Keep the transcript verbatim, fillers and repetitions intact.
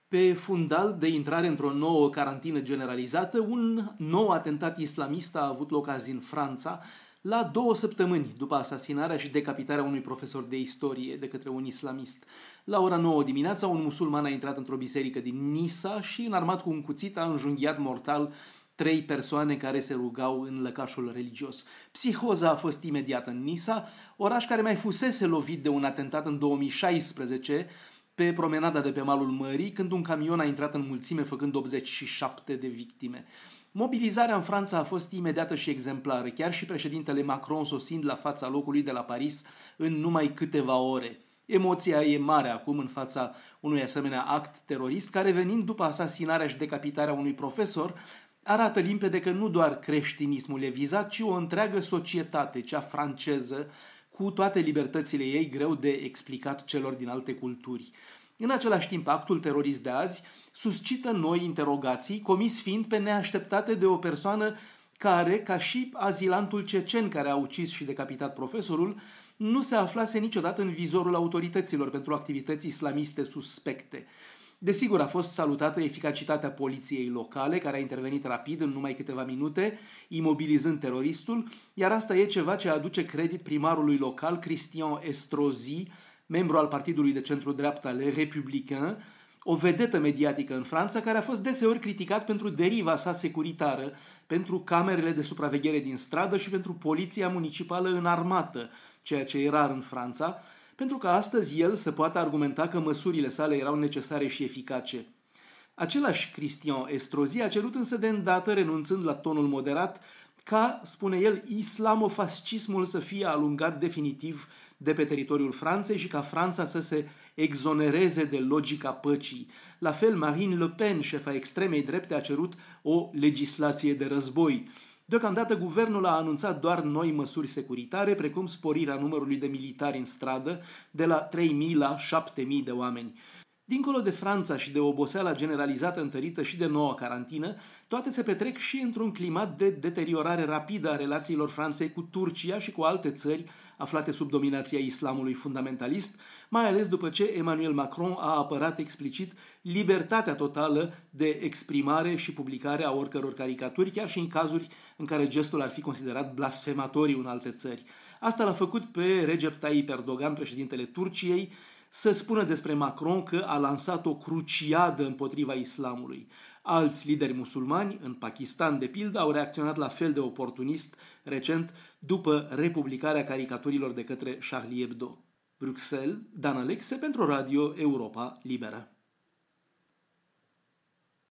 Pe fundal de intrare într-o nouă carantină generalizată, un nou atentat islamist a avut loc azi în Franța, la două săptămâni după asasinarea și decapitarea unui profesor de istorie de către un islamist. La ora nouă dimineața, un musulman a intrat într-o biserică din Nisa și, înarmat cu un cuțit, a înjunghiat mortal trei persoane care se rugau în lăcașul religios. Psihoza a fost imediată în Nisa, oraș care mai fusese lovit de un atentat în două mii șaisprezece, pe promenada de pe malul mării, când un camion a intrat în mulțime făcând optzeci și șapte de victime. Mobilizarea în Franța a fost imediată și exemplară, chiar și președintele Macron sosind la fața locului de la Paris în numai câteva ore. Emoția e mare acum în fața unui asemenea act terorist, care, venind după asasinarea și decapitarea unui profesor, arată limpede că nu doar creștinismul e vizat, ci o întreagă societate, cea franceză, cu toate libertățile ei greu de explicat celor din alte culturi. În același timp, actul terorist de azi suscită noi interogații, comis fiind pe neașteptate de o persoană care, ca și azilantul cecen care a ucis și decapitat profesorul, nu se aflase niciodată în vizorul autorităților pentru activități islamiste suspecte. Desigur, a fost salutată eficacitatea poliției locale, care a intervenit rapid în numai câteva minute, imobilizând teroristul, iar asta e ceva ce aduce credit primarului local, Christian Estrosi, membru al partidului de centru-dreapta Les Républicains, o vedetă mediatică în Franța, care a fost deseori criticat pentru deriva sa securitară, pentru camerele de supraveghere din stradă și pentru poliția municipală înarmată, ceea ce e rar în Franța, pentru că astăzi el să poată argumenta că măsurile sale erau necesare și eficace. Același Christian Estrosi a cerut însă de îndată, renunțând la tonul moderat, ca, spune el, islamofascismul să fie alungat definitiv de pe teritoriul Franței și ca Franța să se exonereze de logica păcii. La fel, Marine Le Pen, șefa extremei drepte, a cerut o legislație de război. Deocamdată, guvernul a anunțat doar noi măsuri securitare, precum sporirea numărului de militari în stradă de la trei mii la șapte mii de oameni. Dincolo de Franța și de oboseala generalizată întărită și de noua carantină, toate se petrec și într-un climat de deteriorare rapidă a relațiilor Franței cu Turcia și cu alte țări aflate sub dominația islamului fundamentalist, mai ales după ce Emmanuel Macron a apărat explicit libertatea totală de exprimare și publicare a oricăror caricaturi, chiar și în cazuri în care gestul ar fi considerat blasfematoriu în alte țări. Asta l-a făcut pe Recep Tayyip Erdogan, președintele Turciei, să spună despre Macron că a lansat o cruciadă împotriva islamului. Alți lideri musulmani, în Pakistan de pildă, au reacționat la fel de oportunist recent după republicarea caricaturilor de către Charlie Hebdo. Bruxelles, Dan Alexe pentru Radio Europa Liberă.